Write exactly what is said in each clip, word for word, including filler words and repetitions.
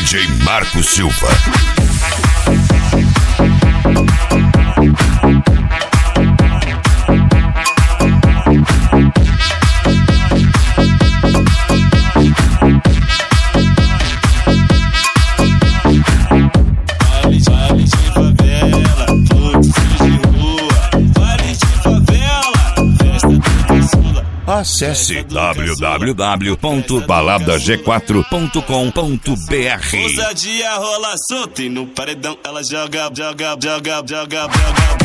J Marco Silva. Acesse w w w ponto balada g quatro ponto com ponto b r. Ousadia rola solta e no paredão ela joga, joga, joga, joga, joga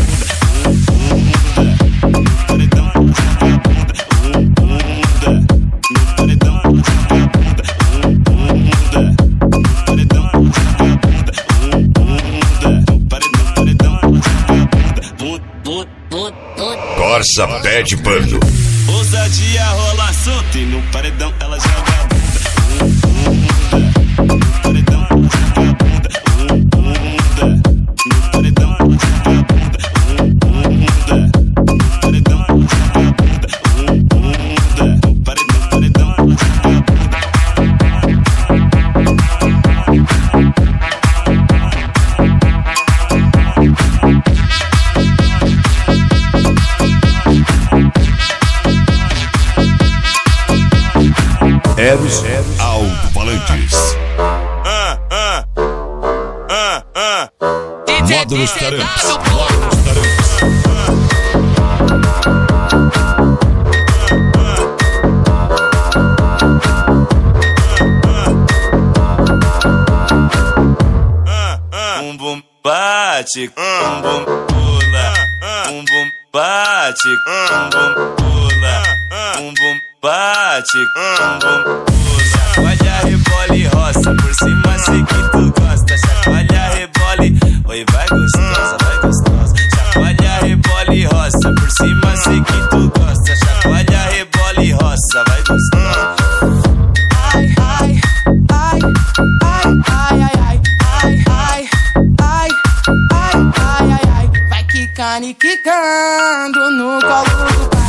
Corsa pede pano. Ousadia rola solta e no paredão ela joga a bunda. No paredão ela joga a bunda. No paredão ela joga a bunda. No paredão ela joga a bunda. No paredão, paredão ela joga a Eros Alto-Falantes. Ah, ah, ah, ah. Módulos Tarantes. Um bum bate, um bum pula, um bum bate, um bum pula, um bum bate, um bum pula. Chacoalha, rebola e roça, por cima sei que tu gosta. Chacoalha, rebola e... Oi, vai gostosa, vai gostosa. Chacoalha, rebola e roça, por cima sei que tu gosta. Chacoalha, rebola e roça, vai gostosa. Ai, ai, ai, ai, ai, ai, ai, ai, ai, ai, ai, ai, ai, ai. Vai quicando e quicando no colo do pai.